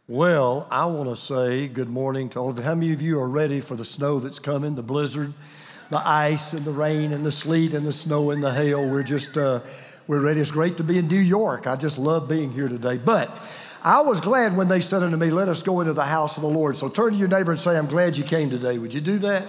Well, I want to say good morning to all of you. How many of you are ready for the snow that's coming, the blizzard, the ice and the rain and the sleet and the snow and the hail? We're ready. It's great to be in New York. I just love being here today. But I was glad when they said unto me, let us go into the house of the Lord. So turn to your neighbor and say, I'm glad you came today. Would you do that?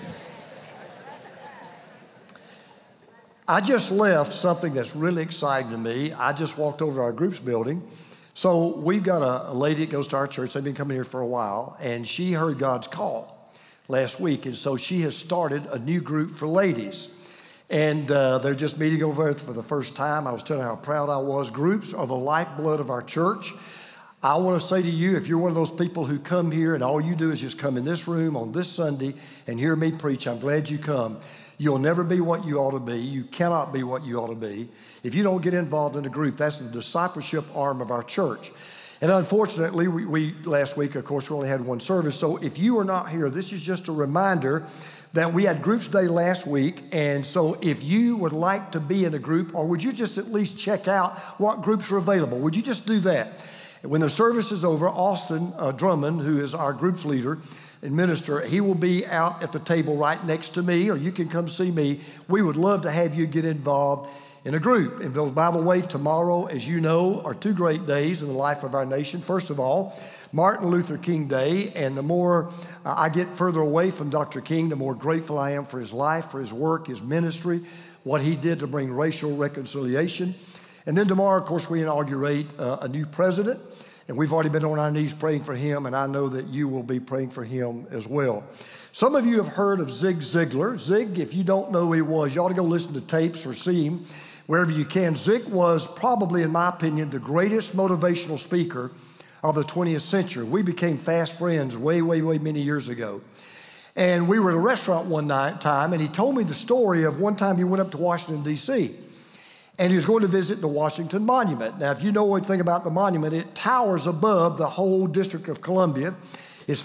I just left something that's really exciting to me. I just walked over to our groups building. So we've got a lady that goes to our church. They've been coming here for a while, and she heard God's call last week. And so she has started a new group for ladies. And they're just meeting over there for the first time. I was telling her how proud I was. Groups are the lifeblood of our church. I want to say to you, if you're one of those people who come here and all you do is just come in this room on this Sunday and hear me preach, I'm glad you come. You'll never be what you ought to be. You cannot be what you ought to be if you don't get involved in a group. That's the discipleship arm of our church. And unfortunately, we last week, of course, we only had one service. So if you are not here, this is just a reminder that we had Groups Day last week. And so if you would like to be in a group, or would you just at least check out what groups are available? Would you just do that? When the service is over, Austin Drummond, who is our groups leader and minister, he will be out at the table right next to me, or you can come see me. We would love to have you get involved in a group. And by the way, tomorrow, as you know, are two great days in the life of our nation. First of all, Martin Luther King Day, and the more I get further away from Dr. King, the more grateful I am for his life, for his work, his ministry, what he did to bring racial reconciliation. And then tomorrow, of course, we inaugurate a new president. And we've already been on our knees praying for him, and I know that you will be praying for him as well. Some of you have heard of Zig Ziglar. Zig, if you don't know who he was, you ought to go listen to tapes or see him wherever you can. Zig was probably, in my opinion, the greatest motivational speaker of the 20th century. We became fast friends way many years ago. And we were at a restaurant one time, and he told me the story of one time he went up to Washington, D.C., and he was going to visit the Washington Monument. Now, if you know anything about the monument, it towers above the whole District of Columbia. It's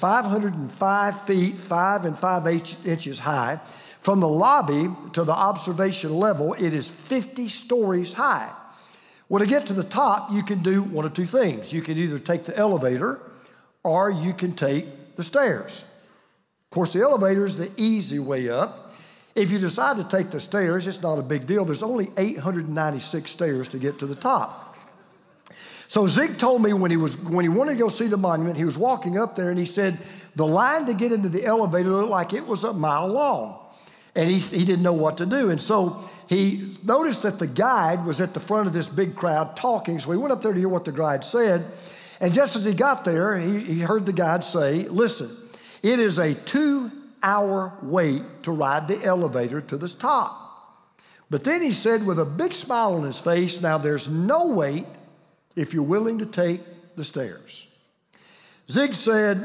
505 feet, 5 5/8 inches high. From the lobby to the observation level, it is 50 stories high. Well, to get to the top, you can do one of two things. You can either take the elevator or you can take the stairs. Of course, the elevator is the easy way up. If you decide to take the stairs, it's not a big deal. There's only 896 stairs to get to the top. So Zig told me when he wanted to go see the monument, he was walking up there and he said, the line to get into the elevator looked like it was a mile long. And he didn't know what to do. And so he noticed that the guide was at the front of this big crowd talking. So he went up there to hear what the guide said. And just as he got there, he heard the guide say, listen, it is a 2-hour wait to ride the elevator to the top. But then he said with a big smile on his face, now there's no wait if you're willing to take the stairs. Zig said,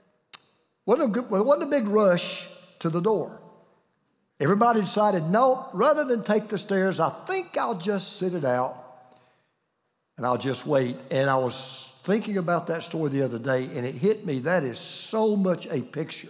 wasn't a big rush to the door. Everybody decided, no, rather than take the stairs, I think I'll just sit it out and I'll just wait. And I was thinking about that story the other day, and it hit me. That is so much a picture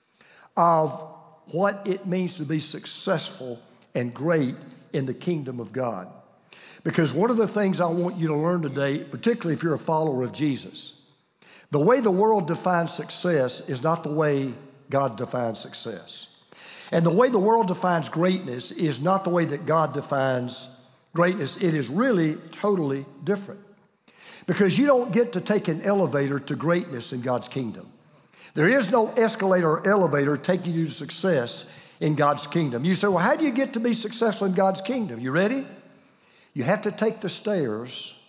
of what it means to be successful and great in the kingdom of God. Because one of the things I want you to learn today, particularly if you're a follower of Jesus, the way the world defines success is not the way God defines success. And the way the world defines greatness is not the way that God defines greatness. It is really totally different. Because you don't get to take an elevator to greatness in God's kingdom. There is no escalator or elevator taking you to success in God's kingdom. You say, well, how do you get to be successful in God's kingdom? You ready? You have to take the stairs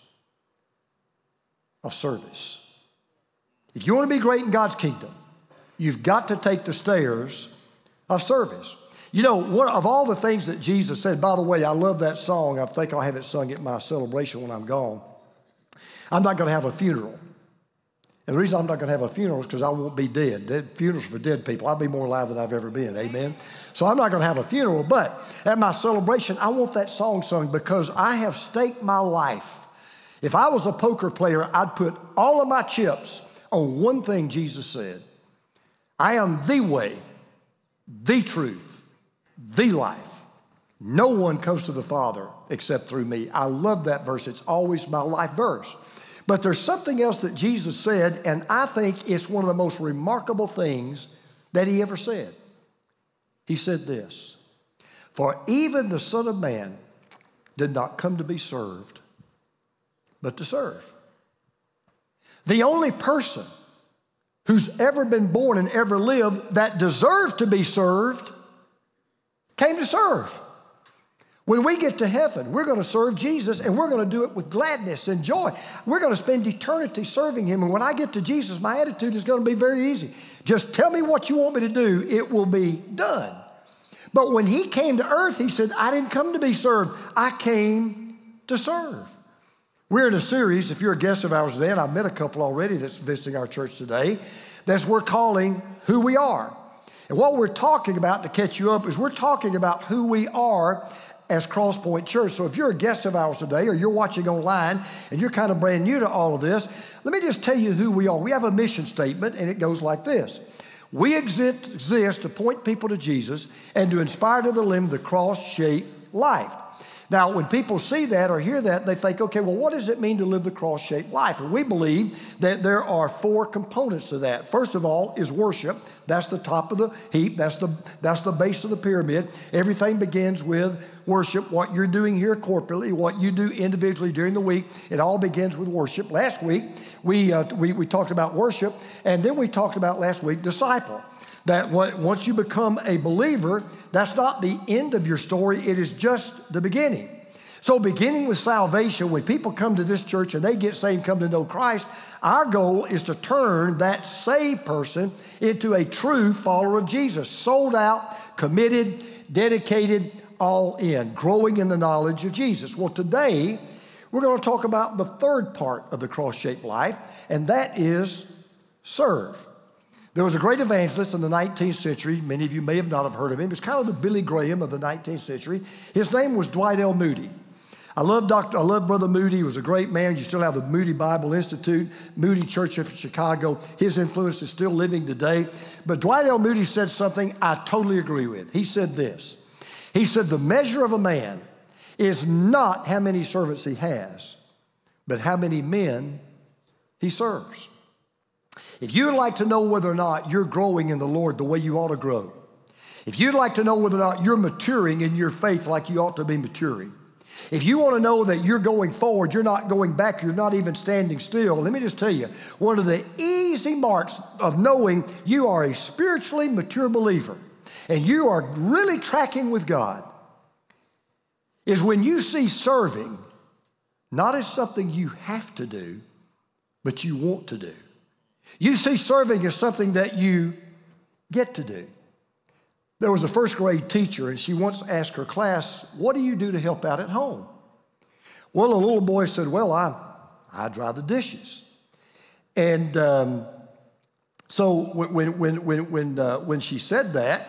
of service. If you want to be great in God's kingdom, you've got to take the stairs of service. You know, one of all the things that Jesus said, by the way, I love that song. I think I'll have it sung at my celebration when I'm gone. I'm not going to have a funeral. And the reason I'm not going to have a funeral is because I won't be dead. Funerals for dead people. I'll be more alive than I've ever been. Amen. So I'm not going to have a funeral. But at my celebration, I want that song sung because I have staked my life. If I was a poker player, I'd put all of my chips on one thing Jesus said. I am the way, the truth, the life. No one comes to the Father except through me. I love that verse. It's always my life verse. But there's something else that Jesus said, and I think it's one of the most remarkable things that he ever said. He said this, "For even the Son of Man did not come to be served, but to serve." The only person who's ever been born and ever lived that deserved to be served came to serve. When we get to heaven, we're going to serve Jesus, and we're going to do it with gladness and joy. We're going to spend eternity serving him. And when I get to Jesus, my attitude is going to be very easy. Just tell me what you want me to do. It will be done. But when he came to earth, he said, I didn't come to be served. I came to serve. We're in a series, if you're a guest of ours today, and I've met a couple already that's visiting our church today, that's we're calling Who We Are. And what we're talking about, to catch you up, is we're talking about who we are as Crosspoint Church. So if you're a guest of ours today, or you're watching online and you're kind of brand new to all of this, let me just tell you who we are. We have a mission statement, and it goes like this. We exist to point people to Jesus and to inspire to them the cross-shaped life. Now, when people see that or hear that, they think, okay, well, what does it mean to live the cross-shaped life? And we believe that there are 4 components to that. First of all is worship. That's the top of the heap. That's the base of the pyramid. Everything begins with worship. What you're doing here corporately, what you do individually during the week, it all begins with worship. Last week, we talked about worship, and then we talked about last week disciple. That once you become a believer, that's not the end of your story. It is just the beginning. So beginning with salvation, when people come to this church and they get saved, come to know Christ, our goal is to turn that saved person into a true follower of Jesus, sold out, committed, dedicated, all in, growing in the knowledge of Jesus. Well, today, we're going to talk about the third part of the cross-shaped life, and that is serve. There was a great evangelist in the 19th century. Many of you may have not have heard of him. He's kind of the Billy Graham of the 19th century. His name was Dwight L. Moody. I love Brother Moody. He was a great man. You still have the Moody Bible Institute, Moody Church of Chicago. His influence is still living today. But Dwight L. Moody said something I totally agree with. He said this. He said, the measure of a man is not how many servants he has, but how many men he serves. If you'd like to know whether or not you're growing in the Lord the way you ought to grow, if you'd like to know whether or not you're maturing in your faith like you ought to be maturing, if you want to know that you're going forward, you're not going back, you're not even standing still, let me just tell you, one of the easy marks of knowing you are a spiritually mature believer and you are really tracking with God is when you see serving not as something you have to do, but you want to do. You see serving as something that you get to do. There was a first grade teacher, and she once asked her class, what do you do to help out at home? Well, a little boy said, well, I dry the dishes. And so when she said that,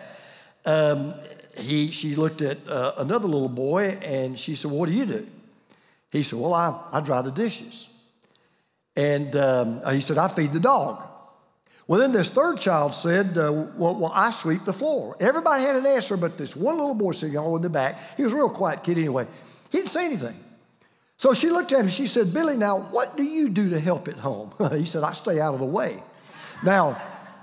she looked at another little boy, and she said, well, what do you do? He said, well, I dry the dishes. And he said, I feed the dog. Well, then this third child said, well, I sweep the floor. Everybody had an answer, but this one little boy sitting all in the back, he was a real quiet kid anyway. He didn't say anything. So she looked at him and she said, Billy, now what do you do to help at home? He said, I stay out of the way. Now,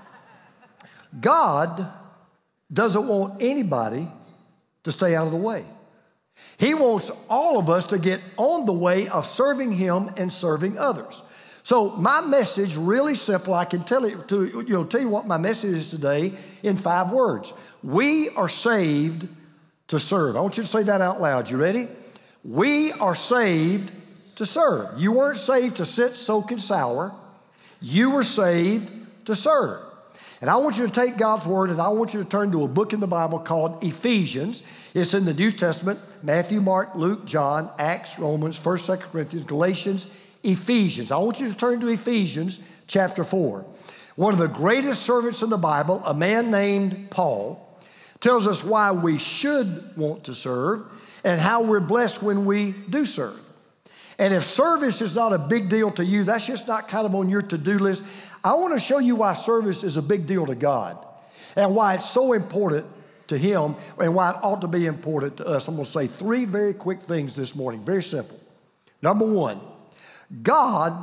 God doesn't want anybody to stay out of the way. He wants all of us to get on the way of serving him and serving others. So my message, really simple, I can tell you what my message is today in 5 words. We are saved to serve. I want you to say that out loud. You ready? We are saved to serve. You weren't saved to sit, soak, and sour. You were saved to serve. And I want you to take God's word and I want you to turn to a book in the Bible called Ephesians. It's in the New Testament, Matthew, Mark, Luke, John, Acts, Romans, 1st, 2nd Corinthians, Galatians, Ephesians. I want you to turn to Ephesians chapter 4. One of the greatest servants in the Bible, a man named Paul, tells us why we should want to serve and how we're blessed when we do serve. And if service is not a big deal to you, that's just not kind of on your to-do list, I want to show you why service is a big deal to God and why it's so important to him and why it ought to be important to us. I'm going to say 3 very quick things this morning, very simple. Number 1, God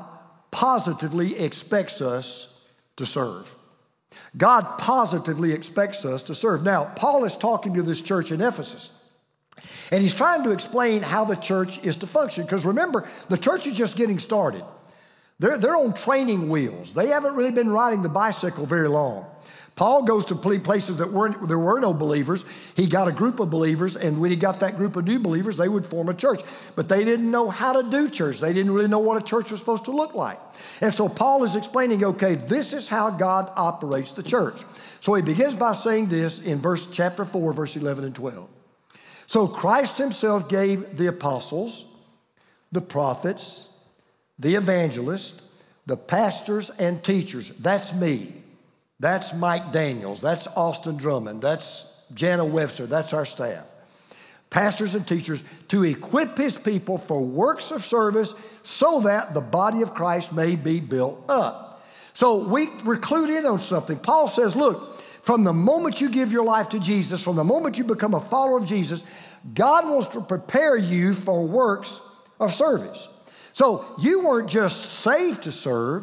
positively expects us to serve. God positively expects us to serve. Now, Paul is talking to this church in Ephesus, and he's trying to explain how the church is to function. Because remember, the church is just getting started. They're on training wheels. They haven't really been riding the bicycle very long. Paul goes to places there were no believers. He got a group of believers, and when he got that group of new believers, they would form a church. But they didn't know how to do church. They didn't really know what a church was supposed to look like. And so Paul is explaining, okay, this is how God operates the church. So he begins by saying this in chapter 4, verse 11 and 12. So Christ himself gave the apostles, the prophets, the evangelists, the pastors and teachers. That's me. That's Mike Daniels. That's Austin Drummond. That's Jana Webster. That's our staff. Pastors and teachers to equip his people for works of service so that the body of Christ may be built up. So we're clued in on something. Paul says, look, from the moment you give your life to Jesus, from the moment you become a follower of Jesus, God wants to prepare you for works of service. So you weren't just saved to serve.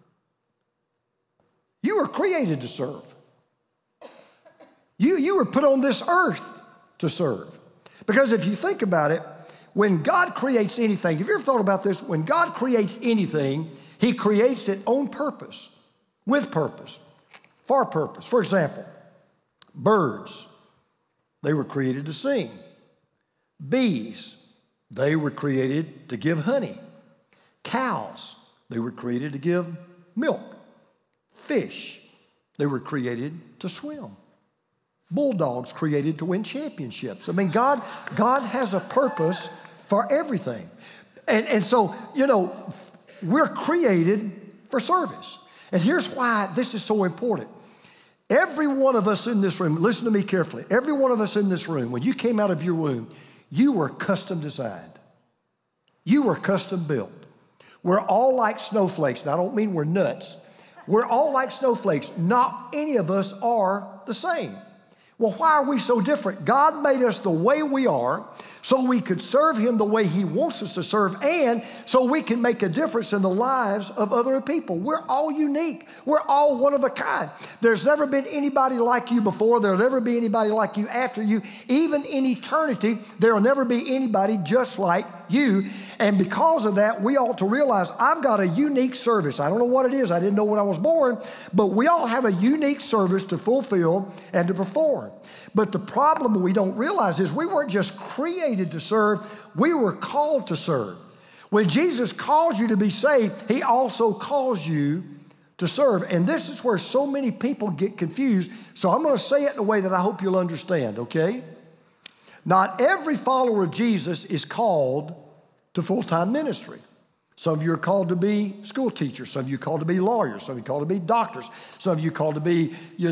You were created to serve. You were put on this earth to serve. Because if you think about it, when God creates anything, have you ever thought about this? When God creates anything, he creates it on purpose, with purpose, for purpose. For example, birds, they were created to sing. Bees, they were created to give honey. Cows, they were created to give milk. Fish, they were created to swim. Bulldogs created to win championships. I mean, God has a purpose for everything. And so, we're created for service. And here's why this is so important. Every one of us in this room, listen to me carefully, every one of us in this room, when you came out of your womb, you were custom designed. You were custom built. We're all like snowflakes. Now, I don't mean we're nuts. We're all like snowflakes. Not any of us are the same. Well, why are we so different? God made us the way we are so we could serve him the way he wants us to serve, and so we can make a difference in the lives of other people. We're all unique. We're all one of a kind. There's never been anybody like you before. There'll never be anybody like you after you. Even in eternity, there will never be anybody just like you. And because of that, we ought to realize I've got a unique service. I don't know what it is. I didn't know when I was born, but we all have a unique service to fulfill and to perform. But the problem we don't realize is we weren't just created to serve, we were called to serve. When Jesus calls you to be saved, he also calls you to serve. And this is where so many people get confused. So I'm going to say it in a way that I hope you'll understand, okay? Not every follower of Jesus is called to full-time ministry. Some of you are called to be school teachers. Some of you are called to be lawyers. Some of you are called to be doctors. Some of you are called to be,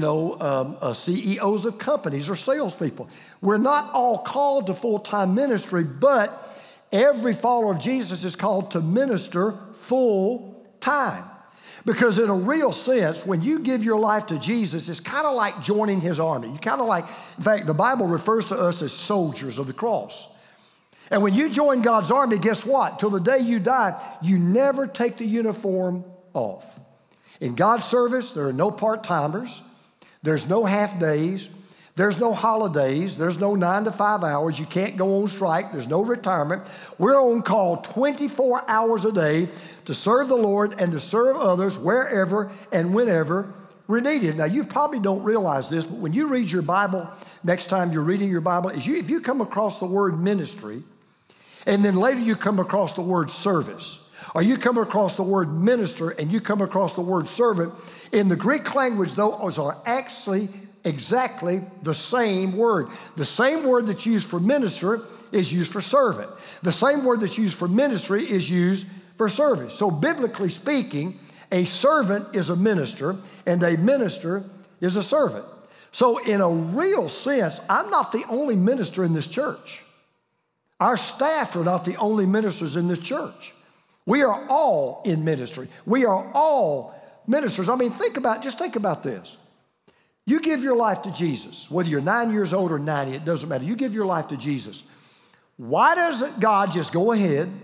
CEOs of companies or salespeople. We're not all called to full-time ministry, but every follower of Jesus is called to minister full-time. Because in a real sense, when you give your life to Jesus, it's kind of like joining his army. You kind of like, in fact, the Bible refers to us as soldiers of the cross. And when you join God's army, guess what? Till the day you die, you never take the uniform off. In God's service, there are no part-timers. There's no half days. There's no holidays. There's no 9 to 5 hours. You can't go on strike. There's no retirement. We're on call 24 hours a day to serve the Lord and to serve others wherever and whenever we're needed. Now, you probably don't realize this, but when you read your Bible, next time you're reading your Bible, if you come across the word ministry, and then later you come across the word service, or you come across the word minister and you come across the word servant, in the Greek language, those are actually exactly the same word. The same word that's used for minister is used for servant. The same word that's used for ministry is used for service. So biblically speaking, a servant is a minister and a minister is a servant. So in a real sense, I'm not the only minister in this church. Our staff are not the only ministers in this church. We are all in ministry. We are all ministers. I mean, think about this. You give your life to Jesus, whether you're 9 years old or 90, it doesn't matter. You give your life to Jesus. Why doesn't God just go ahead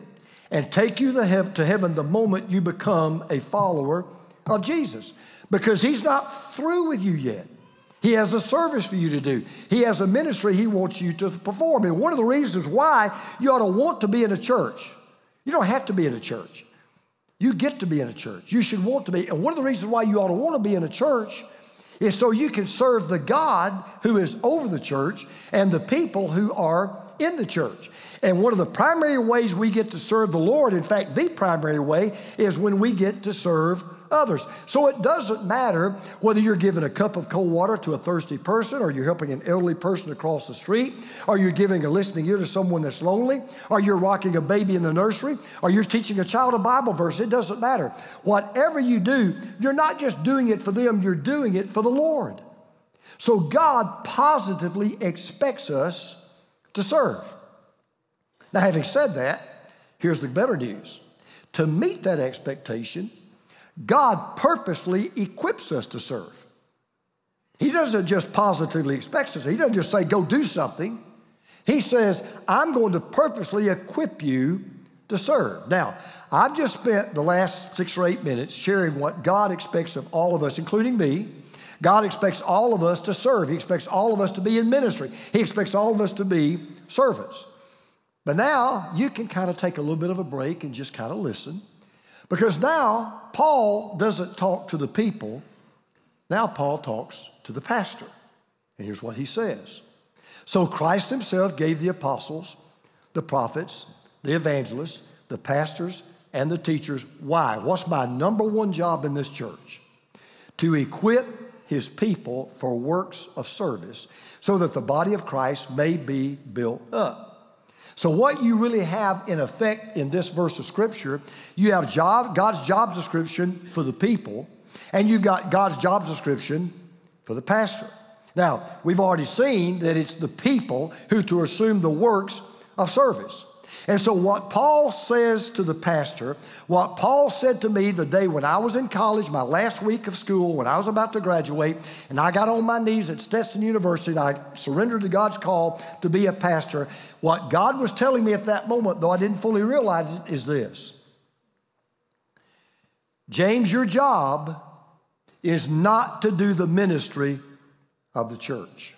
and take you to heaven the moment you become a follower of Jesus. Because he's not through with you yet. He has a service for you to do. He has a ministry he wants you to perform. And one of the reasons why you ought to want to be in a church, you don't have to be in a church. You get to be in a church. You should want to be. And one of the reasons why you ought to want to be in a church is so you can serve the God who is over the church and the people who are in the church. And one of the primary ways we get to serve the Lord, in fact, the primary way, is when we get to serve others. So it doesn't matter whether you're giving a cup of cold water to a thirsty person, or you're helping an elderly person across the street, or you're giving a listening ear to someone that's lonely, or you're rocking a baby in the nursery, or you're teaching a child a Bible verse. It doesn't matter. Whatever you do, you're not just doing it for them, you're doing it for the Lord. So God positively expects us to serve. Now, having said that, here's the better news. To meet that expectation, God purposely equips us to serve. He doesn't just positively expect us. He doesn't just say, go do something. He says, I'm going to purposely equip you to serve. Now, I've just spent the last 6 or 8 minutes sharing what God expects of all of us, including me. God expects all of us to serve. He expects all of us to be in ministry. He expects all of us to be servants. But now you can kind of take a little bit of a break and just kind of listen. Because now Paul doesn't talk to the people. Now Paul talks to the pastor. And here's what he says. So Christ himself gave the apostles, the prophets, the evangelists, the pastors, and the teachers. Why? What's my number one job in this church? To equip his people for works of service so that the body of Christ may be built up. So what you really have in effect in this verse of Scripture, you have God's job description for the people, and you've got God's job description for the pastor. Now, we've already seen that it's the people who to assume the works of service. And so what Paul says to the pastor, what Paul said to me the day when I was in college, my last week of school, when I was about to graduate, and I got on my knees at Stetson University, and I surrendered to God's call to be a pastor, what God was telling me at that moment, though I didn't fully realize it, is this. James, your job is not to do the ministry of the church.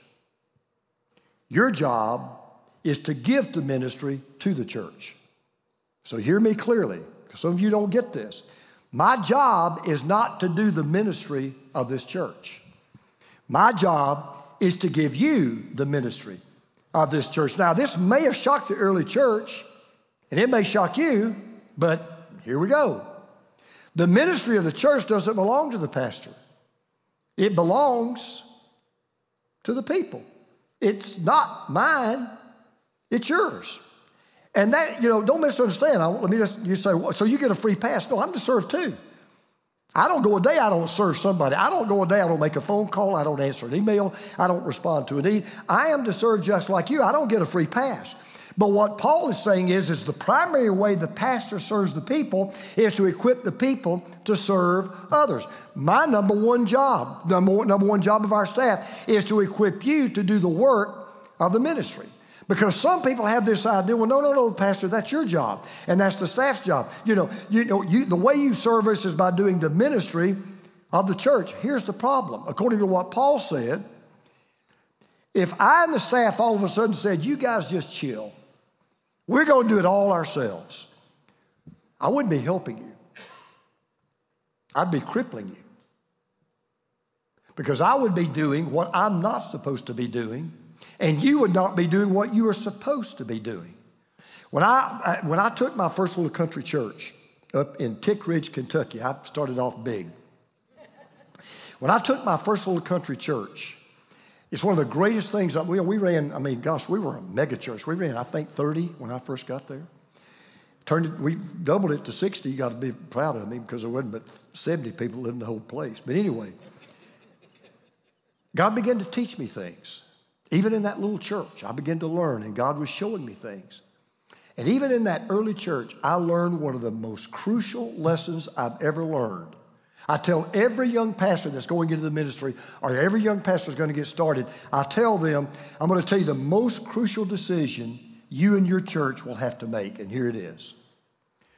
Your job is to give the ministry to the church. So hear me clearly, because some of you don't get this. My job is not to do the ministry of this church. My job is to give you the ministry of this church. Now, this may have shocked the early church, and it may shock you, but here we go. The ministry of the church doesn't belong to the pastor. It belongs to the people. It's not mine. It's yours. And that, don't misunderstand. You say, well, so you get a free pass. No, I'm to serve too. I don't go a day I don't serve somebody. I don't go a day I don't make a phone call. I don't answer an email. I don't respond to a need. I am to serve just like you. I don't get a free pass. But what Paul is saying is the primary way the pastor serves the people is to equip the people to serve others. My number one job, number one job of our staff, is to equip you to do the work of the ministry. Because some people have this idea, well, no, Pastor, that's your job, and that's the staff's job. The way you serve us is by doing the ministry of the church. Here's the problem. According to what Paul said, if I and the staff all of a sudden said, you guys just chill, we're going to do it all ourselves, I wouldn't be helping you. I'd be crippling you. Because I would be doing what I'm not supposed to be doing, and you would not be doing what you are supposed to be doing. When I took my first little country church up in Tick Ridge, Kentucky, I started off big. When I took my first little country church, it's one of the greatest things. We ran, we were a mega church. We ran, I think, 30 when I first got there. We doubled it to 60. You got to be proud of me because there wasn't but 70 people living in the whole place. But anyway, God began to teach me things. Even in that little church, I began to learn, and God was showing me things. And even in that early church, I learned one of the most crucial lessons I've ever learned. I tell every young pastor that's going into the ministry, or every young pastor that's going to get started, I tell them, I'm going to tell you the most crucial decision you and your church will have to make, and here it is.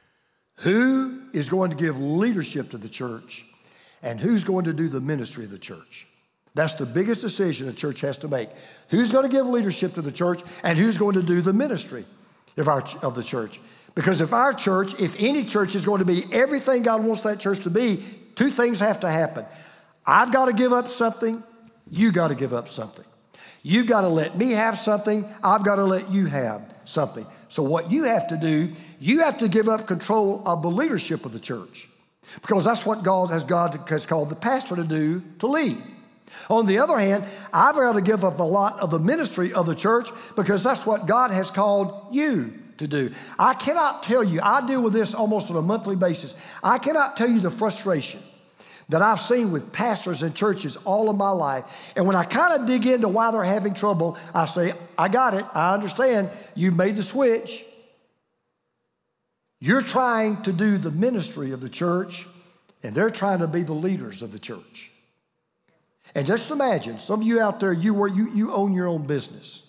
Who is going to give leadership to the church and who's going to do the ministry of the church? That's the biggest decision a church has to make. Who's going to give leadership to the church and who's going to do the ministry of the church? Because if any church is going to be everything God wants that church to be, two things have to happen. I've got to give up something. You got to give up something. You've got to let me have something. I've got to let you have something. So what you have to do, you have to give up control of the leadership of the church, because that's what God has called the pastor to do, to lead. On the other hand, I've got to give up a lot of the ministry of the church, because that's what God has called you to do. I cannot tell you, I deal with this almost on a monthly basis. I cannot tell you the frustration that I've seen with pastors and churches all of my life. And when I kind of dig into why they're having trouble, I say, I got it. I understand. You've made the switch. You're trying to do the ministry of the church, and they're trying to be the leaders of the church. And just imagine, some of you out there, you own your own business.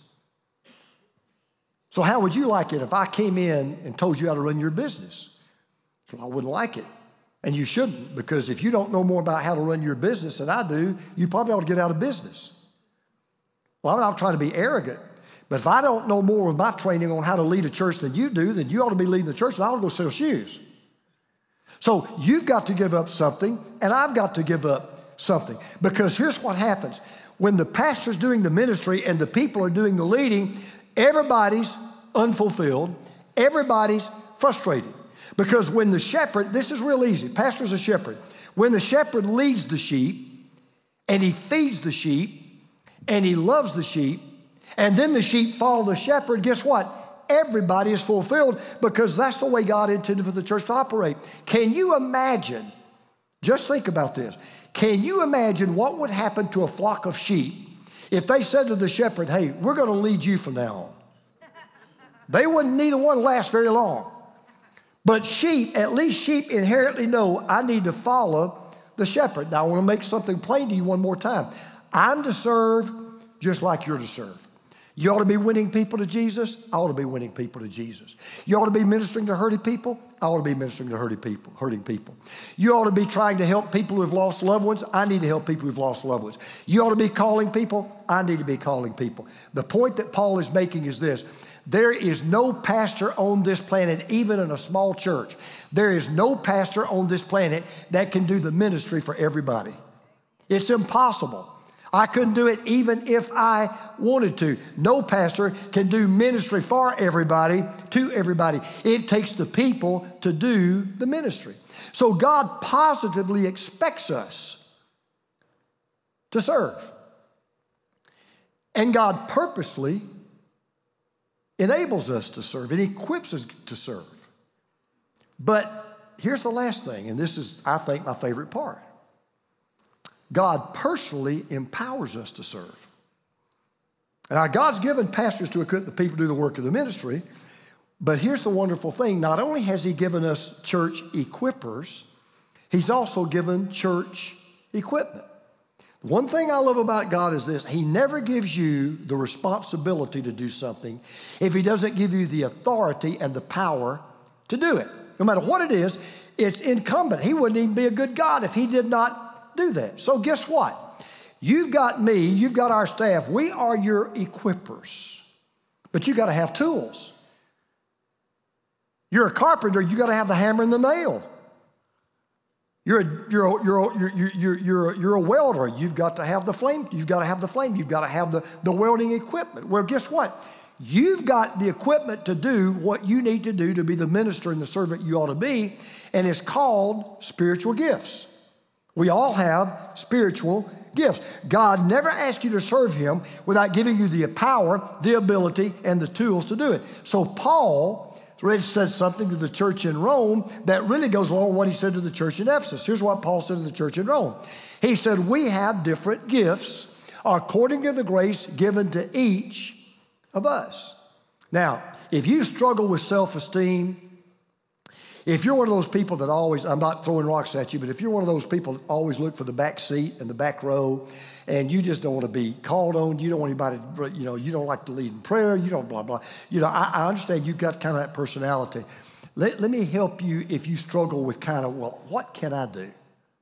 So how would you like it if I came in and told you how to run your business? So I wouldn't like it. And you shouldn't, because if you don't know more about how to run your business than I do, you probably ought to get out of business. Well, I'm not trying to be arrogant, but if I don't know more with my training on how to lead a church than you do, then you ought to be leading the church, and I ought to go sell shoes. So you've got to give up something, and I've got to give up something. Because here's what happens. When the pastor's doing the ministry and the people are doing the leading, everybody's unfulfilled, everybody's frustrated. Because when the shepherd, this is real easy, pastor's a shepherd. When the shepherd leads the sheep, and he feeds the sheep, and he loves the sheep, and then the sheep follow the shepherd, guess what? Everybody is fulfilled, because that's the way God intended for the church to operate. Can you imagine, just think about this, can you imagine what would happen to a flock of sheep if they said to the shepherd, hey, we're going to lead you from now on? They wouldn't, neither one last very long. But sheep, at least sheep inherently know I need to follow the shepherd. Now I want to make something plain to you one more time. I'm to serve just like you're to serve. You ought to be winning people to Jesus. I ought to be winning people to Jesus. You ought to be ministering to hurting people. I ought to be ministering to hurting people. You ought to be trying to help people who have lost loved ones. I need to help people who've lost loved ones. You ought to be calling people. I need to be calling people. The point that Paul is making is this. There is no pastor on this planet, even in a small church, there is no pastor on this planet that can do the ministry for everybody. It's impossible. I couldn't do it even if I wanted to. No pastor can do ministry for everybody, to everybody. It takes the people to do the ministry. So God positively expects us to serve. And God purposely enables us to serve. It equips us to serve. But here's the last thing, and this is, I think, my favorite part. God personally empowers us to serve. Now, God's given pastors to equip the people to do the work of the ministry, but here's the wonderful thing. Not only has he given us church equippers, he's also given church equipment. One thing I love about God is this. He never gives you the responsibility to do something if he doesn't give you the authority and the power to do it. No matter what it is, it's incumbent. He wouldn't even be a good God if he did not do that. So guess what? You've got me, you've got our staff. We are your equippers. But you got to have tools. You're a carpenter, you got to have the hammer and the nail. You're a welder. You've got to have the flame. You've got to have the flame. You've got to have the welding equipment. Well, guess what? You've got the equipment to do what you need to do to be the minister and the servant you ought to be, and it's called spiritual gifts. We all have spiritual gifts. God never asks you to serve him without giving you the power, the ability, and the tools to do it. So Paul said something to the church in Rome that really goes along with what he said to the church in Ephesus. Here's what Paul said to the church in Rome. He said, we have different gifts according to the grace given to each of us. Now, if you struggle with self-esteem, if you're one of those people that always, I'm not throwing rocks at you, but if you're one of those people that always look for the back seat and the back row, and you just don't want to be called on, you don't want anybody, you don't like to lead in prayer, you don't blah, blah. I understand you've got kind of that personality. Let me help you if you struggle with kind of, well, what can I do?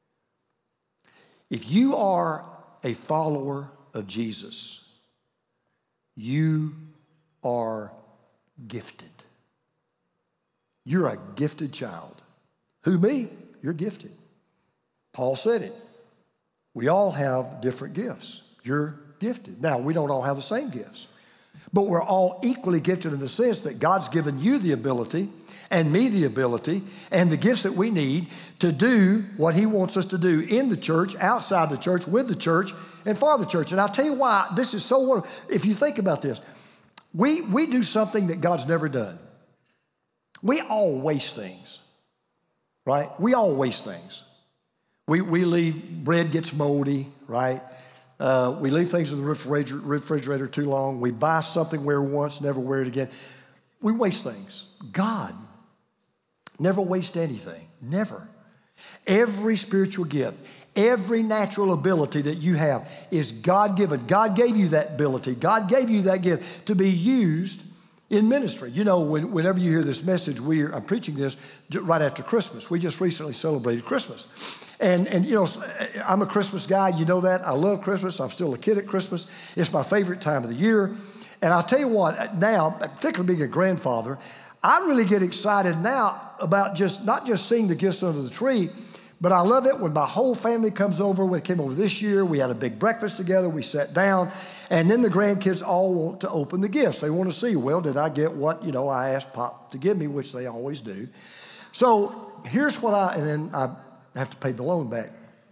If you are a follower of Jesus, you are gifted. You're a gifted child. Who, me? You're gifted. Paul said it. We all have different gifts. You're gifted. Now, we don't all have the same gifts, but we're all equally gifted in the sense that God's given you the ability and me the ability and the gifts that we need to do what he wants us to do in the church, outside the church, with the church, and for the church. And I'll tell you why this is so wonderful. If you think about this, we do something that God's never done. We all waste things, right? We all waste things. We leave, bread gets moldy, right? We leave things in the refrigerator too long. We buy something, wear once, never wear it again. We waste things. God never wastes anything, never. Every spiritual gift, every natural ability that you have is God-given. God gave you that ability. God gave you that gift to be used in ministry. You know, whenever you hear this message, I'm preaching this right after Christmas. We just recently celebrated Christmas. And you know, I'm a Christmas guy. You know that. I love Christmas. I'm still a kid at Christmas. It's my favorite time of the year. And I'll tell you what, now, particularly being a grandfather, I really get excited now about not just seeing the gifts under the tree, but I love it when my whole family comes over. We came over this year. We had a big breakfast together. We sat down. And then the grandkids all want to open the gifts. They want to see, well, did I get what, I asked Pop to give me, which they always do. So here's what and then I have to pay the loan back.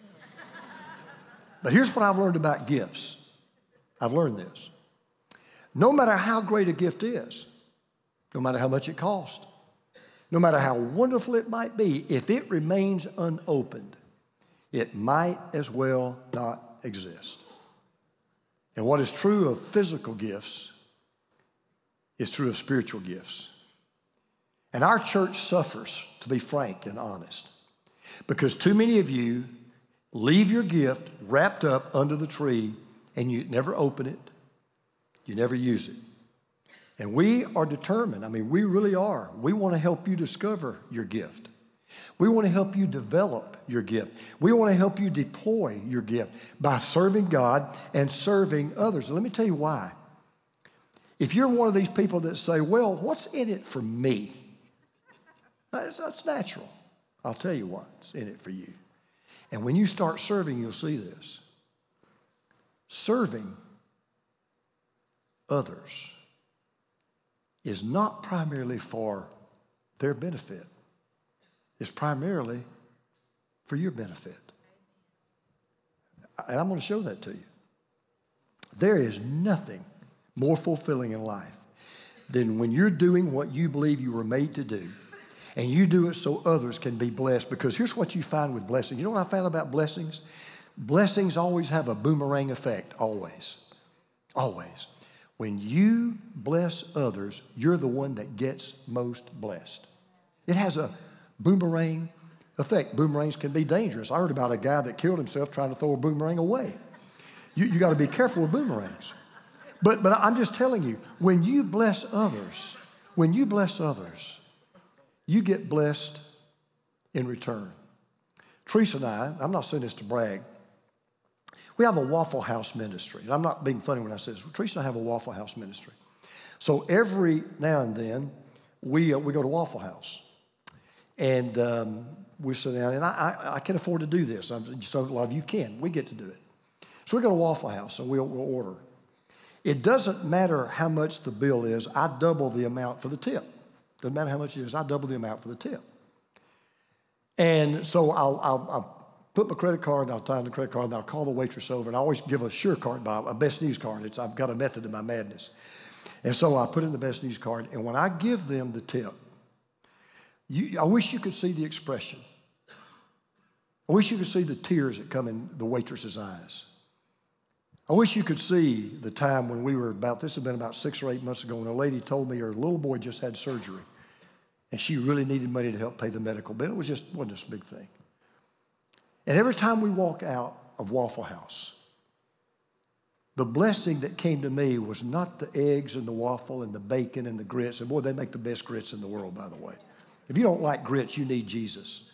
But here's what I've learned about gifts. I've learned this. No matter how great a gift is, no matter how much it costs, no matter how wonderful it might be, if it remains unopened, it might as well not exist. And what is true of physical gifts is true of spiritual gifts. And our church suffers, to be frank and honest, because too many of you leave your gift wrapped up under the tree and you never open it, you never use it. And we are determined, we really are. We want to help you discover your gift. We want to help you develop your gift. We want to help you deploy your gift by serving God and serving others. And let me tell you why. If you're one of these people that say, well, what's in it for me? That's natural. I'll tell you what's in it for you. And when you start serving, you'll see this. Serving others is not primarily for their benefit. It's primarily for your benefit. And I'm going to show that to you. There is nothing more fulfilling in life than when you're doing what you believe you were made to do, and you do it so others can be blessed. Because here's what you find with blessings. You know what I found about blessings? Blessings always have a boomerang effect, always. Always. When you bless others, you're the one that gets most blessed. It has a boomerang effect. Boomerangs can be dangerous. I heard about a guy that killed himself trying to throw a boomerang away. You got to be careful with boomerangs. But I'm just telling you, when you bless others, you get blessed in return. Teresa and I'm not saying this to brag, we have a Waffle House ministry. And I'm not being funny when I say this. Teresa and I have a Waffle House ministry. So every now and then, we go to Waffle House. And we sit down, and I can afford to do this. So a lot of you can. We get to do it. So we go to Waffle House, and we'll order. It doesn't matter how much the bill is. I double the amount for the tip. Doesn't matter how much it is. I double the amount for the tip. And so I'll put my credit card, and I'll tie in the credit card, and I'll call the waitress over, and I always give a sure card, a best news card. I've got a method to my madness. And so I put in the best news card, and when I give them the tip, I wish you could see the expression. I wish you could see the tears that come in the waitress's eyes. I wish you could see the time when this had been about 6 or 8 months ago, and a lady told me her little boy just had surgery, and she really needed money to help pay the medical bill. It wasn't this big thing. And every time we walk out of Waffle House, the blessing that came to me was not the eggs and the waffle and the bacon and the grits. And boy, they make the best grits in the world, by the way. If you don't like grits, you need Jesus.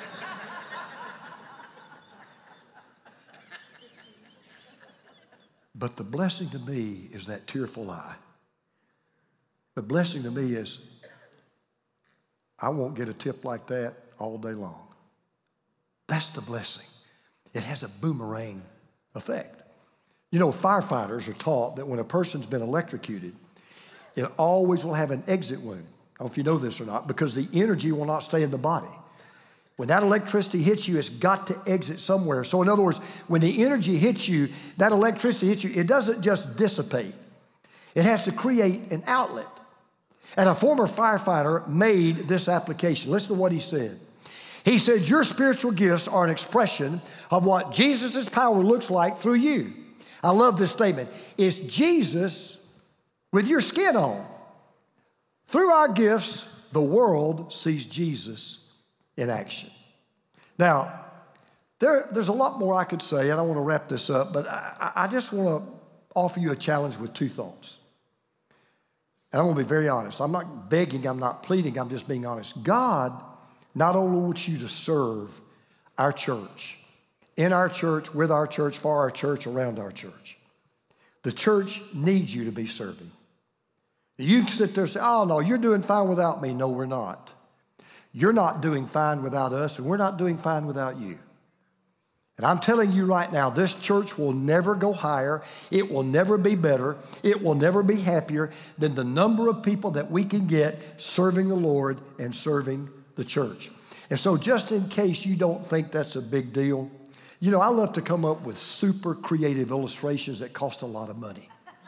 But the blessing to me is that tearful eye. The blessing to me is I won't get a tip like that all day long. That's the blessing. It has a boomerang effect. You know, firefighters are taught that when a person's been electrocuted, it always will have an exit wound. I don't know if you know this or not, because the energy will not stay in the body. When that electricity hits you, it's got to exit somewhere. So in other words, when the energy hits you, that electricity hits you, it doesn't just dissipate. It has to create an outlet. And a former firefighter made this application. Listen to what he said. He said, your spiritual gifts are an expression of what Jesus' power looks like through you. I love this statement. It's Jesus with your skin on. Through our gifts, the world sees Jesus in action. Now, there's a lot more I could say, and I want to wrap this up, but I just want to offer you a challenge with two thoughts. And I'm going to be very honest. I'm not begging, I'm not pleading, I'm just being honest. God not only wants you to serve our church, in our church, with our church, for our church, around our church. The church needs you to be serving. You can sit there and say, oh, no, you're doing fine without me. No, we're not. You're not doing fine without us, and we're not doing fine without you. And I'm telling you right now, this church will never go higher. It will never be better. It will never be happier than the number of people that we can get serving the Lord and serving the church. And so just in case you don't think that's a big deal, you know, I love to come up with super creative illustrations that cost a lot of money.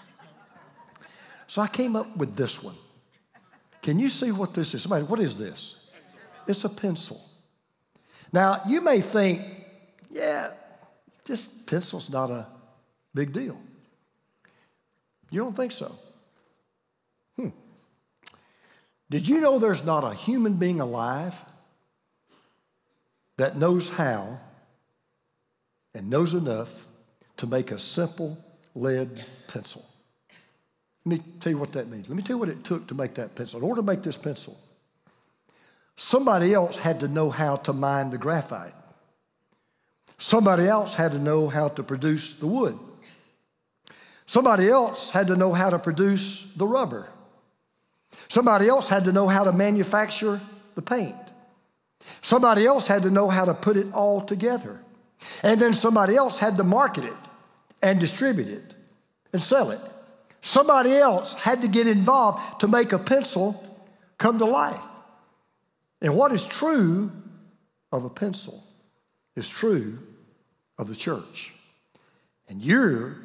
So I came up with this one. Can you see what this is? Somebody, what is this? It's a pencil. Now, you may think, yeah, this pencil's not a big deal. You don't think so? Did you know there's not a human being alive that knows how and knows enough to make a simple lead pencil? Let me tell you what that means. Let me tell you what it took to make that pencil. In order to make this pencil, somebody else had to know how to mine the graphite. Somebody else had to know how to produce the wood. Somebody else had to know how to produce the rubber. Somebody else had to know how to manufacture the paint. Somebody else had to know how to put it all together. And then somebody else had to market it and distribute it and sell it. Somebody else had to get involved to make a pencil come to life. And what is true of a pencil is true of the church. And you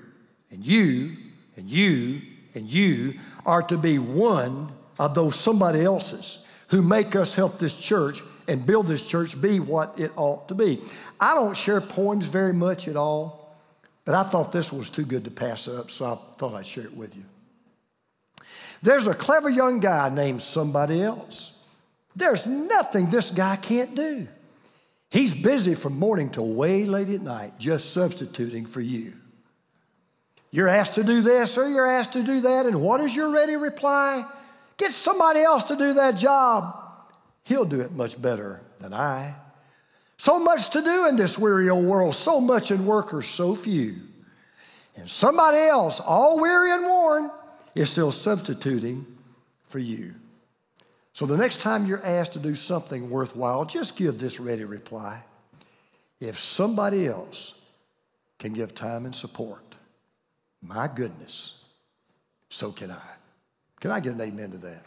are to be one of those somebody else's who make us help this church and build this church be what it ought to be. I don't share poems very much at all, but I thought this was too good to pass up, so I thought I'd share it with you. There's a clever young guy named somebody else. There's nothing this guy can't do. He's busy from morning till way late at night just substituting for you. You're asked to do this or you're asked to do that, and what is your ready reply? Get somebody else to do that job. He'll do it much better than I. So much to do in this weary old world, so much in workers, so few. And somebody else, all weary and worn, is still substituting for you. So the next time you're asked to do something worthwhile, just give this ready reply. If somebody else can give time and support, my goodness, so can I. Can I get an amen to that?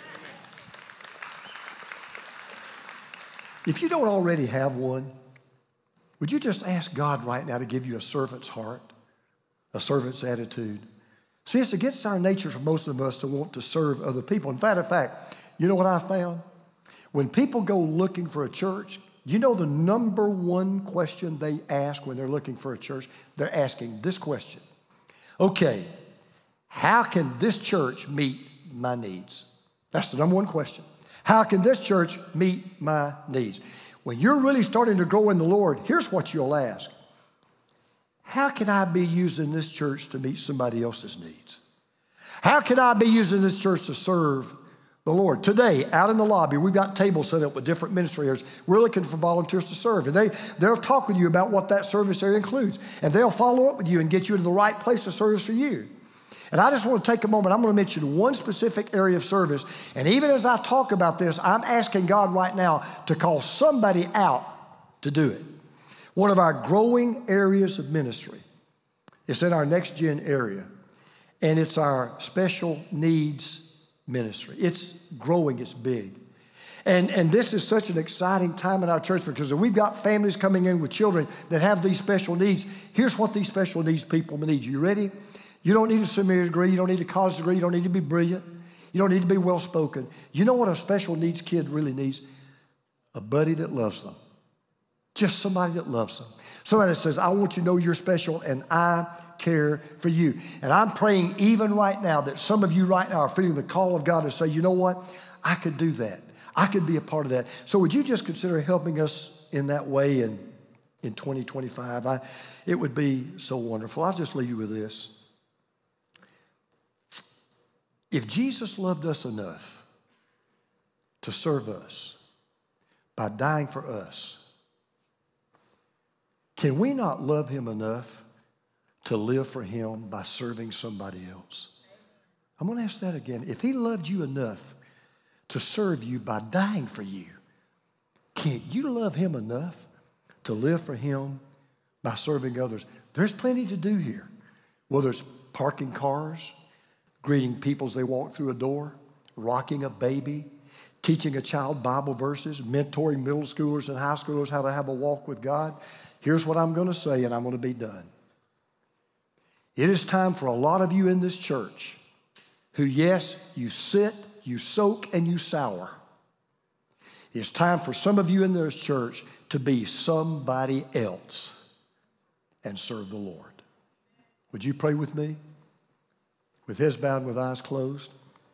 If you don't already have one, would you just ask God right now to give you a servant's heart, a servant's attitude? See, it's against our nature for most of us to want to serve other people. In fact, you know what I found? When people go looking for a church, you know the number one question they ask when they're looking for a church? They're asking this question. Okay, how can this church meet my needs? That's the number one question. How can this church meet my needs? When you're really starting to grow in the Lord, here's what you'll ask. How can I be using this church to meet somebody else's needs? How can I be using this church to serve the Lord. Today, out in the lobby, we've got tables set up with different ministry areas. We're looking for volunteers to serve. And they'll talk with you about what that service area includes. And they'll follow up with you and get you to the right place of service for you. And I just want to take a moment. I'm going to mention one specific area of service. And even as I talk about this, I'm asking God right now to call somebody out to do it. One of our growing areas of ministry is in our next gen area. And it's our special needs ministry. It's growing, it's big. And this is such an exciting time in our church because we've got families coming in with children that have these special needs. Here's what these special needs people need. You ready? You don't need a seminary degree. You don't need a college degree. You don't need to be brilliant. You don't need to be well-spoken. You know what a special needs kid really needs? A buddy that loves them. Just somebody that loves them. Somebody that says, I want you to know you're special and I care for you. And I'm praying even right now that some of you right now are feeling the call of God to say, you know what? I could do that. I could be a part of that. So would you just consider helping us in that way in 2025? It would be so wonderful. I'll just leave you with this. If Jesus loved us enough to serve us by dying for us, can we not love him enough to live for him by serving somebody else? I'm going to ask that again. If he loved you enough to serve you by dying for you, can't you love him enough to live for him by serving others? There's plenty to do here, whether it's parking cars, greeting people as they walk through a door, rocking a baby, teaching a child Bible verses, mentoring middle schoolers and high schoolers how to have a walk with God. Here's what I'm going to say, and I'm going to be done. It is time for a lot of you in this church who, yes, you sit, you soak, and you sour. It's time for some of you in this church to be somebody else and serve the Lord. Would you pray with me? With heads bowed, with eyes closed.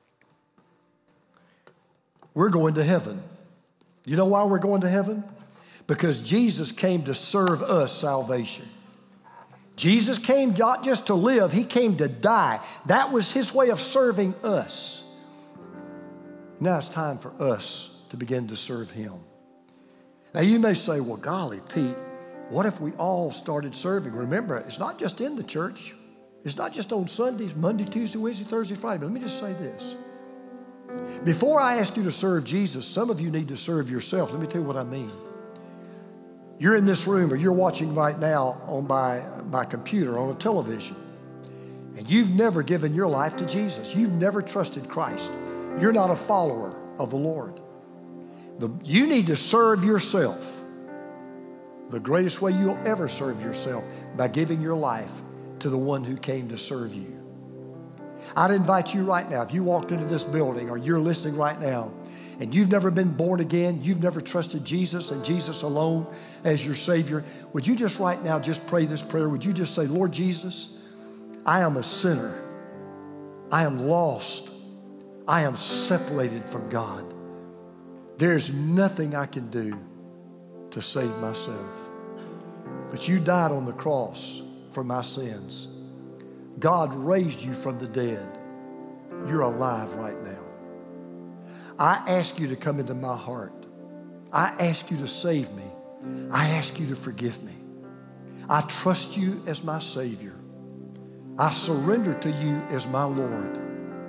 We're going to heaven. You know why we're going to heaven? Because Jesus came to serve us salvation. Jesus came not just to live, he came to die. That was his way of serving us. Now it's time for us to begin to serve him. Now you may say, well, golly, Pete, what if we all started serving? Remember, it's not just in the church. It's not just on Sundays, Monday, Tuesday, Wednesday, Thursday, Friday. But let me just say this. Before I ask you to serve Jesus, some of you need to serve yourself. Let me tell you what I mean. You're in this room or you're watching right now on by computer, on a television, and you've never given your life to Jesus. You've never trusted Christ. You're not a follower of the Lord. You need to serve yourself the greatest way you'll ever serve yourself, by giving your life to the one who came to serve you. I'd invite you right now, if you walked into this building or you're listening right now and you've never been born again, you've never trusted Jesus and Jesus alone as your Savior, would you just right now just pray this prayer? Would you just say, Lord Jesus, I am a sinner. I am lost. I am separated from God. There's nothing I can do to save myself. But you died on the cross for my sins. God raised you from the dead. You're alive right now. I ask you to come into my heart. I ask you to save me. I ask you to forgive me. I trust you as my Savior. I surrender to you as my Lord.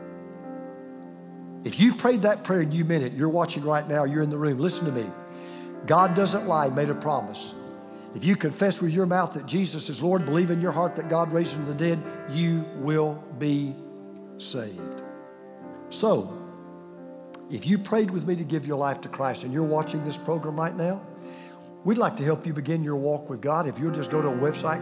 If you prayed that prayer and you meant it, you're watching right now, you're in the room, listen to me. God doesn't lie, made a promise. If you confess with your mouth that Jesus is Lord, believe in your heart that God raised him from the dead, you will be saved. So, if you prayed with me to give your life to Christ and you're watching this program right now, we'd like to help you begin your walk with God. If you'll just go to a website,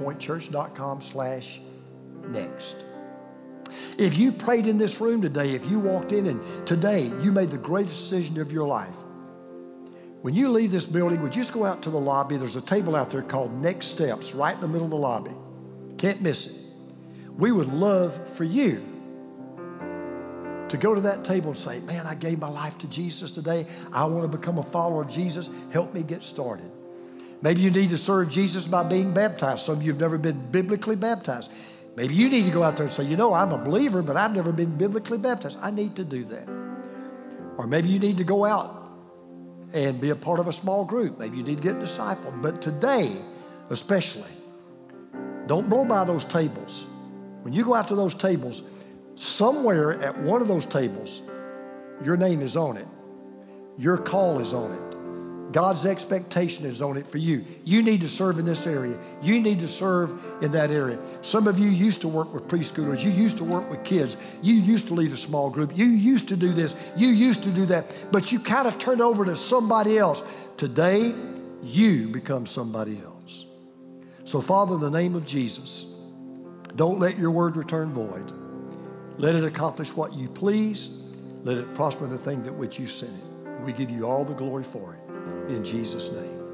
crosspointchurch.com/next. If you prayed in this room today, if you walked in and today you made the greatest decision of your life, when you leave this building, would you just go out to the lobby? There's a table out there called Next Steps right in the middle of the lobby. Can't miss it. We would love for you to go to that table and say, man, I gave my life to Jesus today. I want to become a follower of Jesus. Help me get started. Maybe you need to serve Jesus by being baptized. Some of you have never been biblically baptized. Maybe you need to go out there and say, you know, I'm a believer, but I've never been biblically baptized. I need to do that. Or maybe you need to go out and be a part of a small group. Maybe you need to get discipled. But today, especially, don't blow by those tables. When you go out to those tables, somewhere at one of those tables, your name is on it. Your call is on it. God's expectation is on it for you. You need to serve in this area. You need to serve in that area. Some of you used to work with preschoolers. You used to work with kids. You used to lead a small group. You used to do this. You used to do that. But you kind of turned over to somebody else. Today, you become somebody else. So, Father, in the name of Jesus, don't let your word return void. Let it accomplish what you please. Let it prosper in the thing that which you sent it. We give you all the glory for it. In Jesus' name.